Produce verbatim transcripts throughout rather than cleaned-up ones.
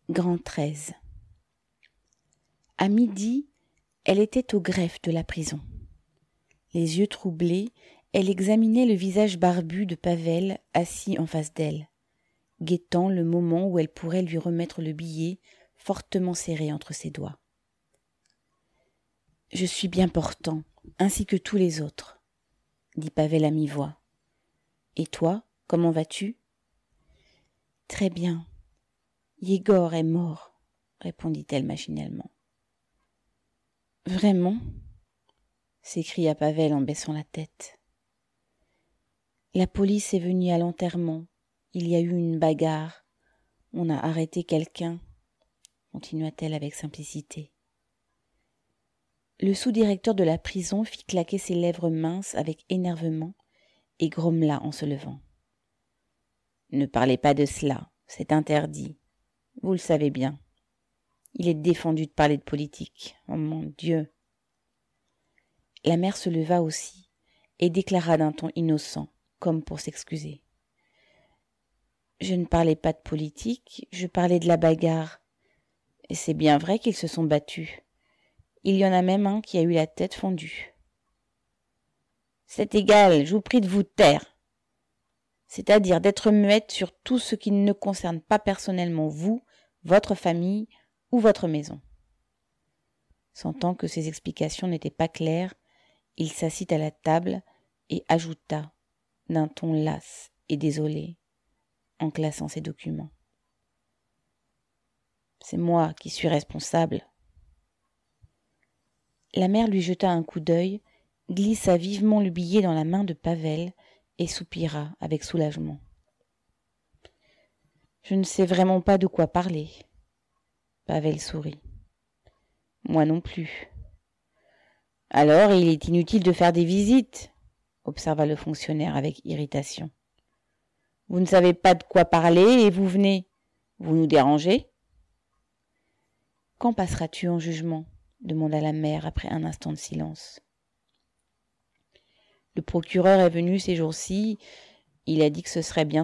Grand treize. À midi, elle était au greffe de la prison. Les yeux troublés, elle examinait le visage barbu de Pavel assis en face d'elle, guettant le moment où elle pourrait lui remettre le billet fortement serré entre ses doigts. « Je suis bien portant, ainsi que tous les autres, » dit Pavel à mi-voix. « Et toi, comment vas-tu ?»« Très bien. Yegor est mort, » répondit-elle machinalement. « Vraiment ?» s'écria Pavel en baissant la tête. « La police est venue à l'enterrement. Il y a eu une bagarre. On a arrêté quelqu'un, » continua-t-elle avec simplicité. Le sous-directeur de la prison fit claquer ses lèvres minces avec énervement et grommela en se levant. « Ne parlez pas de cela, c'est interdit. Vous le savez bien. Il est défendu de parler de politique. Oh mon Dieu !» La mère se leva aussi et déclara d'un ton innocent, comme pour s'excuser. « Je ne parlais pas de politique, je parlais de la bagarre. Et c'est bien vrai qu'ils se sont battus. Il y en a même un qui a eu la tête fondue. »« C'est égal, je vous prie de vous taire. C'est-à-dire d'être muette sur tout ce qui ne concerne pas personnellement vous, votre famille ou votre maison. » Sentant que ses explications n'étaient pas claires, il s'assit à la table et ajouta, d'un ton las et désolé, en classant ses documents. « C'est moi qui suis responsable. » La mère lui jeta un coup d'œil, glissa vivement le billet dans la main de Pavel et soupira avec soulagement. « Je ne sais vraiment pas de quoi parler. » Pavel sourit. « Moi non plus. »« Alors, il est inutile de faire des visites, » observa le fonctionnaire avec irritation. « Vous ne savez pas de quoi parler et vous venez. Vous nous dérangez ?»« Quand passeras-tu en jugement ?» demanda la mère après un instant de silence. « Le procureur est venu ces jours-ci, il a dit que ce serait bientôt. »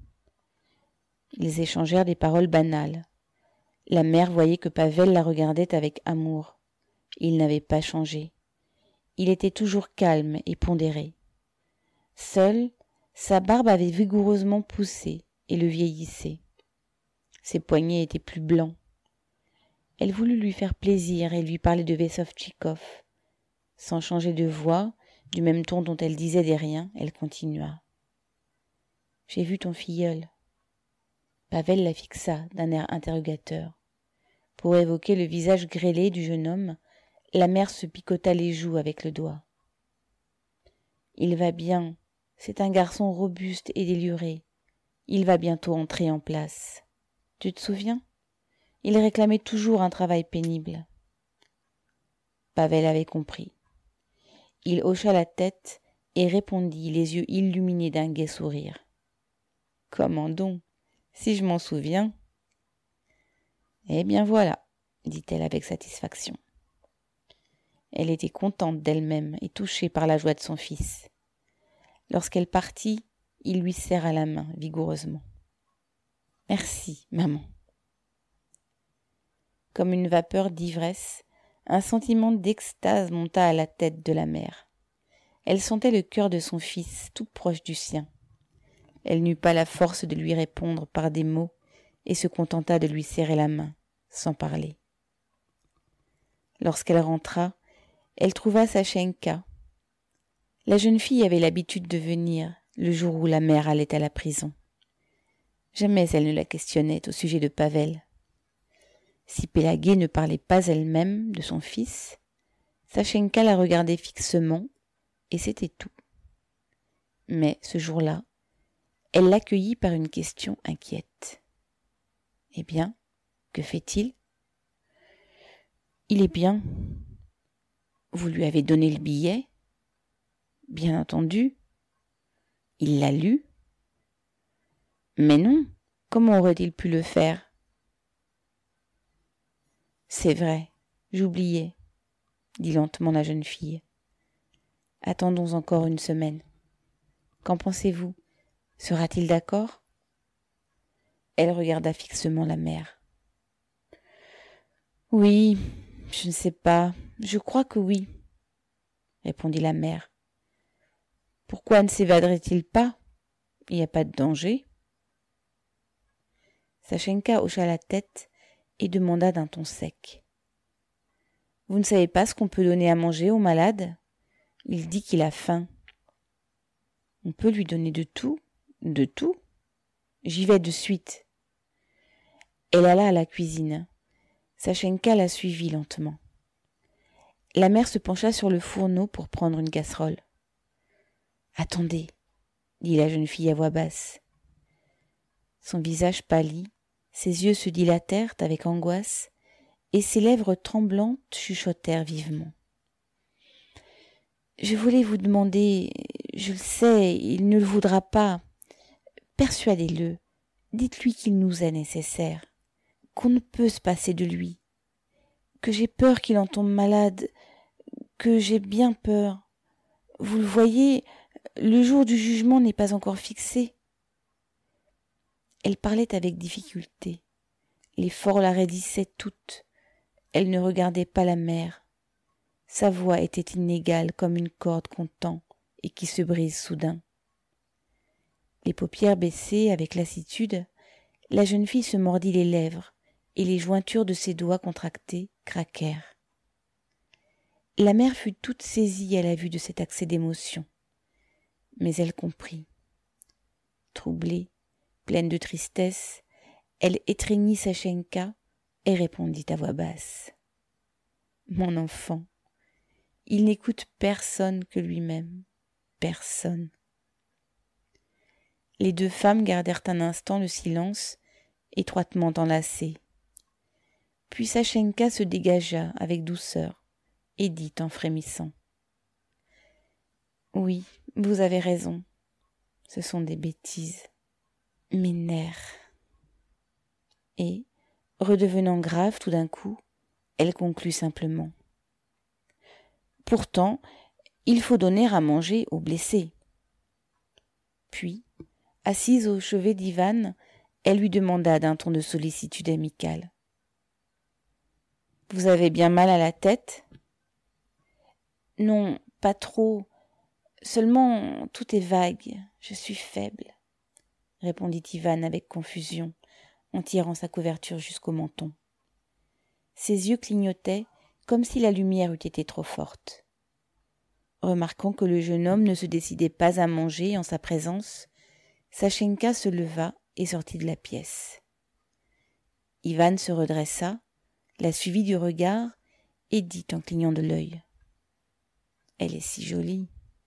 Ils échangèrent des paroles banales. La mère voyait que Pavel la regardait avec amour. Il n'avait pas changé. Il était toujours calme et pondéré. Seule, sa barbe avait vigoureusement poussé et le vieillissait. Ses poignets étaient plus blancs. Elle voulut lui faire plaisir et lui parler de Vessovtchikov. Sans changer de voix, du même ton dont elle disait des riens, elle continua. « J'ai vu ton filleul. » Pavel la fixa d'un air interrogateur. Pour évoquer le visage grêlé du jeune homme, la mère se picota les joues avec le doigt. « Il va bien. C'est un garçon robuste et déluré. Il va bientôt entrer en place. Tu te souviens ? Il réclamait toujours un travail pénible. » Pavel avait compris. Il hocha la tête et répondit, les yeux illuminés d'un gai sourire. « Comment donc ? Si je m'en souviens. » « Eh bien voilà, » dit-elle avec satisfaction. Elle était contente d'elle-même et touchée par la joie de son fils. Lorsqu'elle partit, il lui serra la main vigoureusement. « Merci, maman. » Comme une vapeur d'ivresse, un sentiment d'extase monta à la tête de la mère. Elle sentait le cœur de son fils tout proche du sien. Elle n'eut pas la force de lui répondre par des mots et se contenta de lui serrer la main, sans parler. Lorsqu'elle rentra, elle trouva Sachenka. La jeune fille avait l'habitude de venir le jour où la mère allait à la prison. Jamais elle ne la questionnait au sujet de Pavel. Si Pélaguée ne parlait pas elle-même de son fils, Sachenka la regardait fixement et c'était tout. Mais ce jour-là, elle l'accueillit par une question inquiète. « Eh bien, que fait-il ? » ?»« Il est bien. »« Vous lui avez donné le billet ? » ?»« Bien entendu. »« Il l'a lu ? » ?»« Mais non, comment aurait-il pu le faire ? » ?»« C'est vrai, j'oubliais, » dit lentement la jeune fille. « Attendons encore une semaine. Qu'en pensez-vous ? Sera-t-il d'accord ? » Elle regarda fixement la mère. Oui, je ne sais pas, je crois que oui, répondit la mère. Pourquoi ne s'évaderait-il pas? Il n'y a pas de danger. Sachenka hocha la tête et demanda d'un ton sec. Vous ne savez pas ce qu'on peut donner à manger au malade? Il dit qu'il a faim. On peut lui donner de tout, de tout. J'y vais de suite. Elle alla à la cuisine. Sachenka la suivit lentement. La mère se pencha sur le fourneau pour prendre une casserole. « Attendez, dit la jeune fille à voix basse. Son visage pâlit, ses yeux se dilatèrent avec angoisse, et ses lèvres tremblantes chuchotèrent vivement. « Je voulais vous demander, je le sais, il ne le voudra pas. Persuadez-le, dites-lui qu'il nous est nécessaire, qu'on ne peut se passer de lui, que j'ai peur qu'il en tombe malade, que j'ai bien peur. Vous le voyez, le jour du jugement n'est pas encore fixé. » Elle parlait avec difficulté. L'effort la raidissait toute. Elle ne regardait pas la mère. Sa voix était inégale comme une corde qu'on tend et qui se brise soudain. Les paupières baissées avec lassitude, la jeune fille se mordit les lèvres et les jointures de ses doigts contractés craquèrent. La mère fut toute saisie à la vue de cet accès d'émotion. Mais elle comprit. Troublée, pleine de tristesse, elle étreignit Sachenka et répondit à voix basse. « Mon enfant, il n'écoute personne que lui-même, personne. » Les deux femmes gardèrent un instant le silence, étroitement enlacés. Puis Sachenka se dégagea avec douceur et dit en frémissant. « Oui, vous avez raison, ce sont des bêtises, mes nerfs. » Et, redevenant grave tout d'un coup, elle conclut simplement. « Pourtant, il faut donner à manger aux blessés. » Puis, assise au chevet d'Ivan, elle lui demanda d'un ton de sollicitude amicale. « Vous avez bien mal à la tête ? » ?»« Non, pas trop. Seulement, tout est vague. Je suis faible, » répondit Ivan avec confusion, en tirant sa couverture jusqu'au menton. Ses yeux clignotaient comme si la lumière eût été trop forte. Remarquant que le jeune homme ne se décidait pas à manger en sa présence, Sachenka se leva et sortit de la pièce. Ivan se redressa, la suivit du regard et dit en clignant de l'œil. « Elle est si jolie. »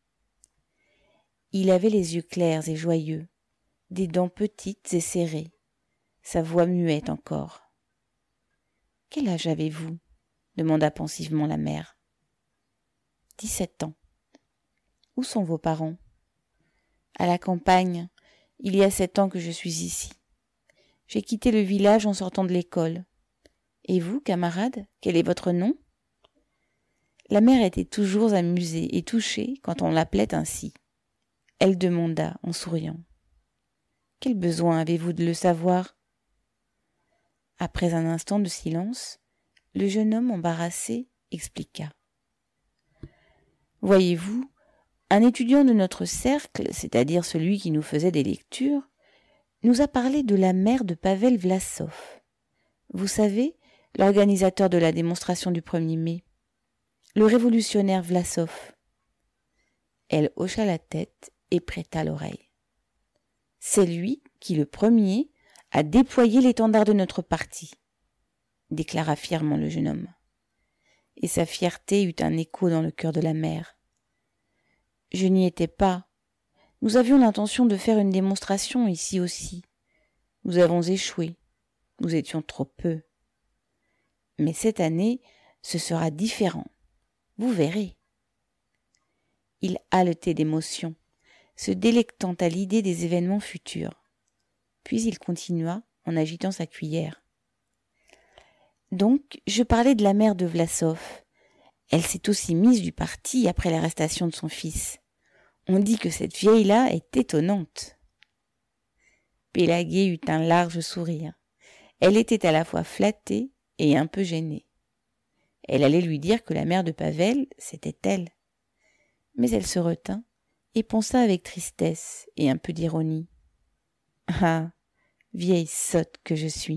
Il avait les yeux clairs et joyeux, des dents petites et serrées, sa voix muette encore. « Quel âge avez-vous » demanda pensivement la mère. « Dix-sept ans. »« Où sont vos parents ?»« À la campagne. Il y a sept ans que je suis ici. J'ai quitté le village en sortant de l'école. Et vous, camarade, quel est votre nom ?» La mère était toujours amusée et touchée quand on l'appelait ainsi. Elle demanda en souriant. « Quel besoin avez-vous de le savoir ?» Après un instant de silence, le jeune homme embarrassé expliqua. « Voyez-vous, un étudiant de notre cercle, c'est-à-dire celui qui nous faisait des lectures, nous a parlé de la mère de Pavel Vlasov. Vous savez, l'organisateur de la démonstration du premier mai. Le révolutionnaire Vlasov. » Elle hocha la tête et prêta l'oreille. « C'est lui qui, le premier, a déployé l'étendard de notre parti, » déclara fièrement le jeune homme. Et sa fierté eut un écho dans le cœur de la mère. « Je n'y étais pas. Nous avions l'intention de faire une démonstration ici aussi. Nous avons échoué. Nous étions trop peu. Mais cette année, ce sera différent. Vous verrez. » Il haletait d'émotion, se délectant à l'idée des événements futurs. Puis il continua en agitant sa cuillère. « Donc, je parlais de la mère de Vlasov. Elle s'est aussi mise du parti après l'arrestation de son fils. On dit que cette vieille-là est étonnante. » Pélagie eut un large sourire. Elle était à la fois flattée et un peu gênée. Elle allait lui dire que la mère de Pavel, c'était elle. Mais elle se retint et pensa avec tristesse et un peu d'ironie. « Ah, vieille sotte que je suis !»«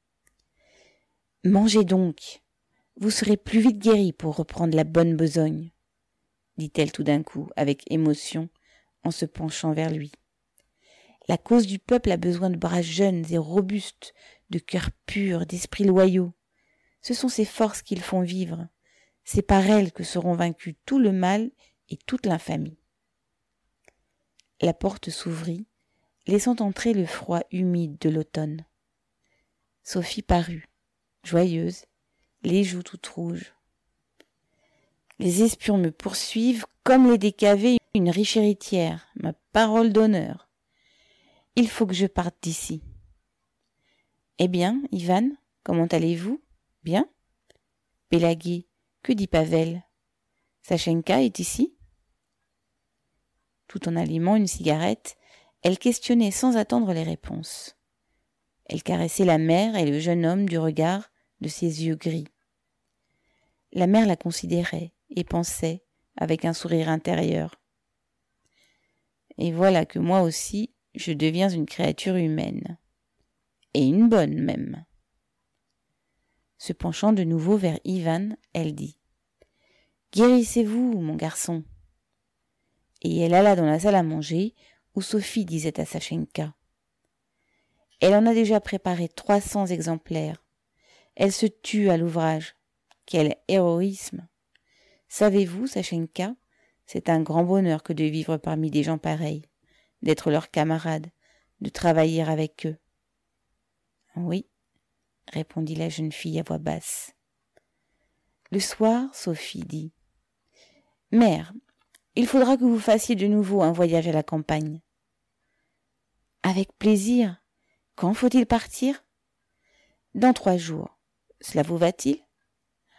Mangez donc, vous serez plus vite guérie pour reprendre la bonne besogne, » dit-elle tout d'un coup avec émotion en se penchant vers lui. « La cause du peuple a besoin de bras jeunes et robustes, de cœurs purs, d'esprits loyaux. Ce sont ces forces qui le font vivre. C'est par elles que seront vaincus tout le mal et toute l'infamie. » La porte s'ouvrit, laissant entrer le froid humide de l'automne. Sophie parut, joyeuse, les joues toutes rouges. « Les espions me poursuivent comme les décavés une riche héritière, ma parole d'honneur. Il faut que je parte d'ici. »« Eh bien, Ivan, comment allez-vous ? Bien ? Pélagie, que dit Pavel ? Sachenka est ici ?» Tout en allumant une cigarette, elle questionnait sans attendre les réponses. Elle caressait la mère et le jeune homme du regard de ses yeux gris. La mère la considérait et pensait, avec un sourire intérieur. « Et voilà que moi aussi, je deviens une créature humaine. Et une bonne même. » Se penchant de nouveau vers Ivan, elle dit « Guérissez-vous, mon garçon !» Et elle alla dans la salle à manger, où Sophie disait à Sachenka « Elle en a déjà préparé trois cents exemplaires. Elle se tue à l'ouvrage. Quel héroïsme ! Savez-vous, Sachenka, c'est un grand bonheur que de vivre parmi des gens pareils, d'être leurs camarades, de travailler avec eux. »« Oui, » répondit la jeune fille à voix basse. Le soir, Sophie dit « Mère, il faudra que vous fassiez de nouveau un voyage à la campagne. »« Avec plaisir. Quand faut-il partir ? » ?»« Dans trois jours. Cela vous va-t-il ? » ?»« Oui. »«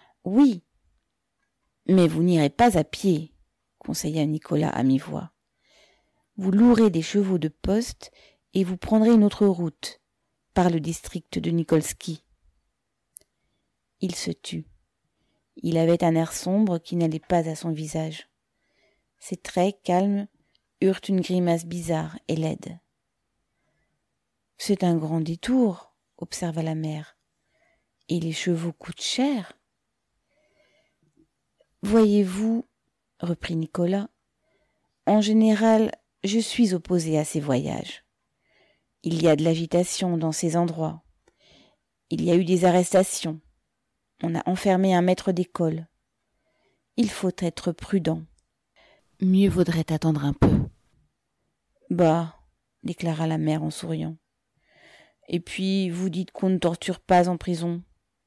Mais vous n'irez pas à pied, » conseilla Nicolas à mi-voix. « Vous louerez des chevaux de poste et vous prendrez une autre route, par le district de Nikolski. » Il se tut. Il avait un air sombre qui n'allait pas à son visage. Ses traits calmes eurent une grimace bizarre et laide. « C'est un grand détour, » observa la mère. « Et les chevaux coûtent cher. »« Voyez-vous, » reprit Nicolas, « en général, je suis opposé à ces voyages. Il y a de l'agitation dans ces endroits. Il y a eu des arrestations. On a enfermé un maître d'école. Il faut être prudent. Mieux vaudrait attendre un peu. »« Bah, » déclara la mère en souriant. « Et puis, vous dites qu'on ne torture pas en prison. »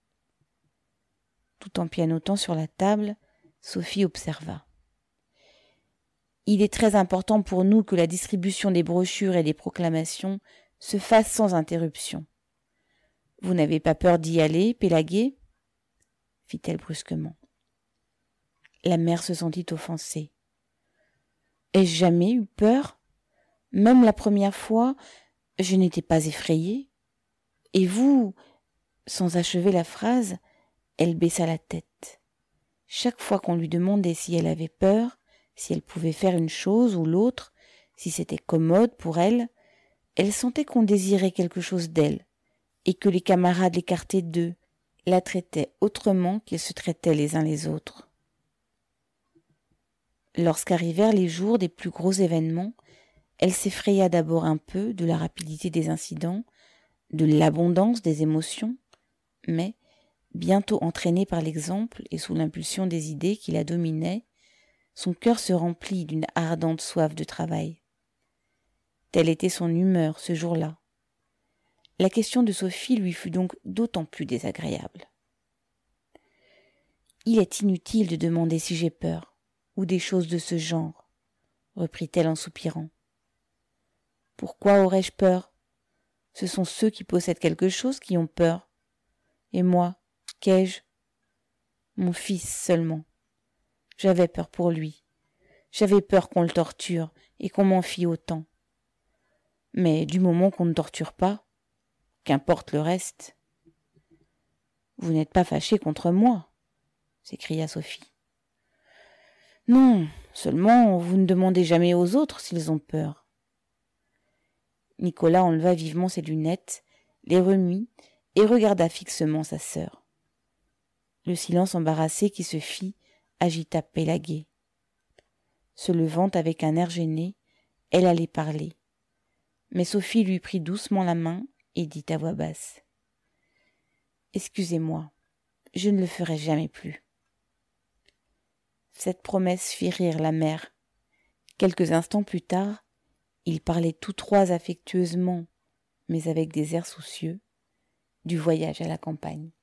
Tout en pianotant sur la table, Sophie observa. « Il est très important pour nous que la distribution des brochures et des proclamations se fasse sans interruption. Vous n'avez pas peur d'y aller, Pélagie ? » fit-elle brusquement. La mère se sentit offensée. « Ai-je jamais eu peur ? Même la première fois, je n'étais pas effrayée. Et vous ?» Sans achever la phrase, elle baissa la tête. Chaque fois qu'on lui demandait si elle avait peur, si elle pouvait faire une chose ou l'autre, si c'était commode pour elle, elle sentait qu'on désirait quelque chose d'elle, et que les camarades l'écartaient d'eux, la traitaient autrement qu'ils se traitaient les uns les autres. Lorsqu'arrivèrent les jours des plus gros événements, elle s'effraya d'abord un peu de la rapidité des incidents, de l'abondance des émotions, mais, bientôt entraînée par l'exemple et sous l'impulsion des idées qui la dominaient, son cœur se remplit d'une ardente soif de travail. Telle était son humeur ce jour-là. La question de Sophie lui fut donc d'autant plus désagréable. « Il est inutile de demander si j'ai peur, ou des choses de ce genre, » reprit-elle en soupirant. « Pourquoi aurais-je peur ? Ce sont ceux qui possèdent quelque chose qui ont peur. Et moi, qu'ai-je ? Mon fils seulement. J'avais peur pour lui. J'avais peur qu'on le torture et qu'on m'en fît autant. Mais du moment qu'on ne torture pas, qu'importe le reste. Vous n'êtes pas fâché contre moi ? s'écria Sophie. Non, seulement vous ne demandez jamais aux autres s'ils ont peur. Nicolas enleva vivement ses lunettes, les remit et regarda fixement sa sœur. Le silence embarrassé qui se fit agita Pélaguée. Se levant avec un air gêné, elle allait parler. Mais Sophie lui prit doucement la main et dit à voix basse : « Excusez-moi, je ne le ferai jamais plus. » Cette promesse fit rire la mère. Quelques instants plus tard, ils parlaient tous trois affectueusement, mais avec des airs soucieux, du voyage à la campagne.